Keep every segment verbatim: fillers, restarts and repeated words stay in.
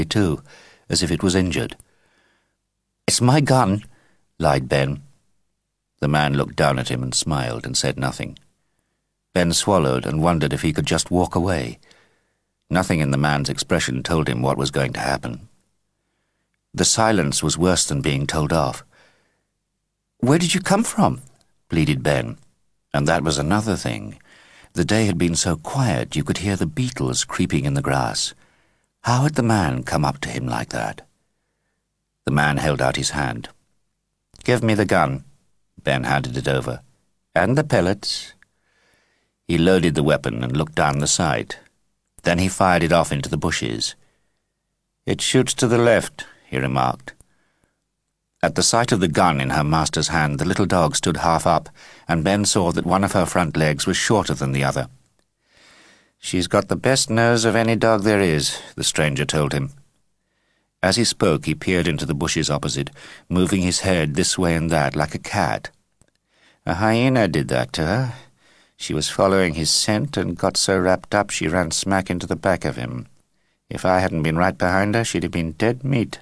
too, as if it was injured. "It's my gun," lied Ben. The man looked down at him and smiled and said nothing. Ben swallowed and wondered if he could just walk away. Nothing in the man's expression told him what was going to happen. The silence was worse than being told off. "Where did you come from?" pleaded Ben. And that was another thing. The day had been so quiet you could hear the beetles creeping in the grass. How had the man come up to him like that? The man held out his hand. "Give me the gun." Ben handed it over. "And the pellets." He loaded the weapon and looked down the sight. Then he fired it off into the bushes. "It shoots to the left," he remarked. At the sight of the gun in her master's hand, the little dog stood half up, and Ben saw that one of her front legs was shorter than the other. "She's got the best nose of any dog there is," the stranger told him. As he spoke, he peered into the bushes opposite, moving his head this way and that like a cat. "A hyena did that to her. She was following his scent and got so wrapped up she ran smack into the back of him. If I hadn't been right behind her, she'd have been dead meat."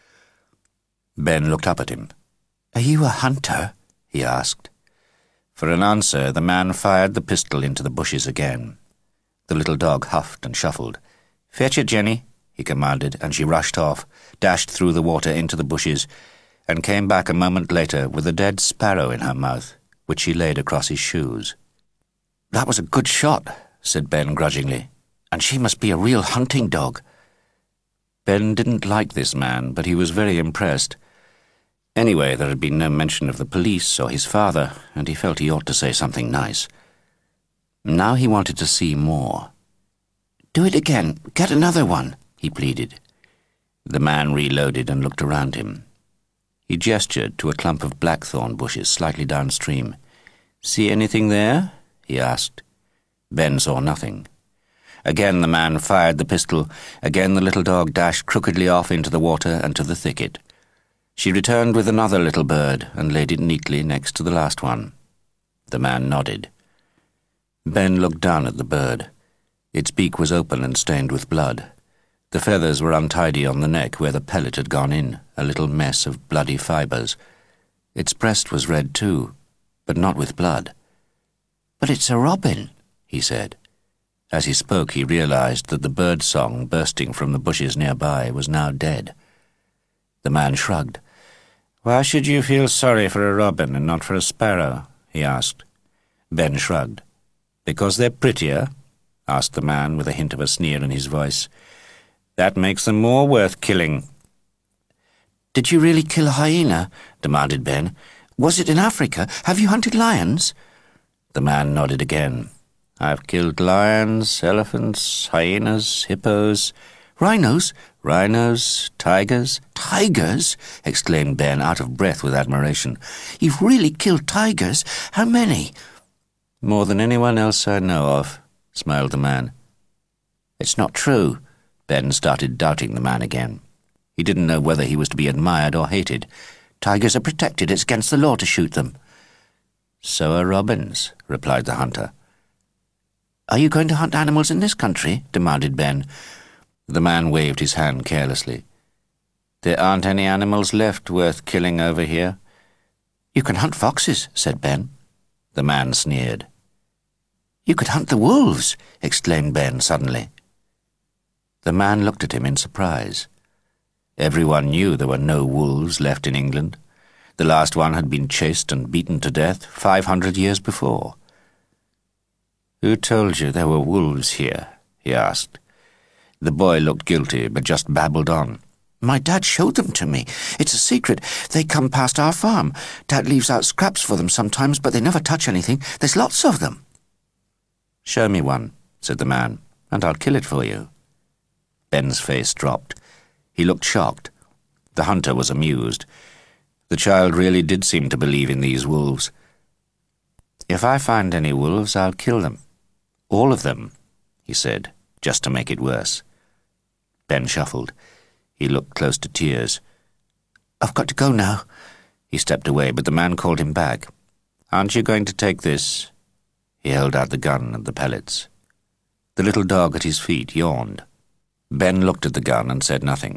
Ben looked up at him. "Are you a hunter?" he asked. For an answer, the man fired the pistol into the bushes again. The little dog huffed and shuffled. "Fetch it, Jenny," he commanded, and she rushed off, dashed through the water into the bushes, and came back a moment later with a dead sparrow in her mouth, which she laid across his shoes. "That was a good shot," said Ben grudgingly, "and she must be a real hunting dog." Ben didn't like this man, but he was very impressed. Anyway, there had been no mention of the police or his father, and he felt he ought to say something nice. Now he wanted to see more. "Do it again. Get another one," he pleaded. The man reloaded and looked around him. He gestured to a clump of blackthorn bushes slightly downstream. "See anything there?" he asked. Ben saw nothing. Again the man fired the pistol. Again the little dog dashed crookedly off into the water and to the thicket. She returned with another little bird and laid it neatly next to the last one. The man nodded. Ben looked down at the bird. Its beak was open and stained with blood. The feathers were untidy on the neck where the pellet had gone in, a little mess of bloody fibres. Its breast was red too, but not with blood. "But it's a robin," he said. As he spoke, he realized that the bird song bursting from the bushes nearby was now dead. The man shrugged. "Why should you feel sorry for a robin and not for a sparrow?" he asked. Ben shrugged. "Because they're prettier?" asked the man with a hint of a sneer in his voice. "That makes them more worth killing." "Did you really kill a hyena?" demanded Ben. "Was it in Africa? Have you hunted lions?" The man nodded again. "I've killed lions, elephants, hyenas, hippos—" "Rhinos?" "Rhinos, tigers." "Tigers?" exclaimed Ben, out of breath with admiration. "You've really killed tigers? How many?" "More than anyone else I know of," smiled the man. "It's not true." Ben started doubting the man again. He didn't know whether he was to be admired or hated. "Tigers are protected. It's against the law to shoot them." "So are robins," replied the hunter. "Are you going to hunt animals in this country?" demanded Ben. The man waved his hand carelessly. "There aren't any animals left worth killing over here." "You can hunt foxes," said Ben. The man sneered. "You could hunt the wolves," exclaimed Ben suddenly. The man looked at him in surprise. Everyone knew there were no wolves left in England. The last one had been chased and beaten to death five hundred years before. "Who told you there were wolves here?" he asked. The boy looked guilty, but just babbled on. "My dad showed them to me. It's a secret. They come past our farm. Dad leaves out scraps for them sometimes, but they never touch anything. There's lots of them." "Show me one," said the man, "and I'll kill it for you." Ben's face dropped. He looked shocked. The hunter was amused. The child really did seem to believe in these wolves. "If I find any wolves, I'll kill them. All of them," he said, just to make it worse. Ben shuffled. He looked close to tears. "I've got to go now." He stepped away, but the man called him back. "Aren't you going to take this?" He held out the gun and the pellets. The little dog at his feet yawned. Ben looked at the gun and said nothing.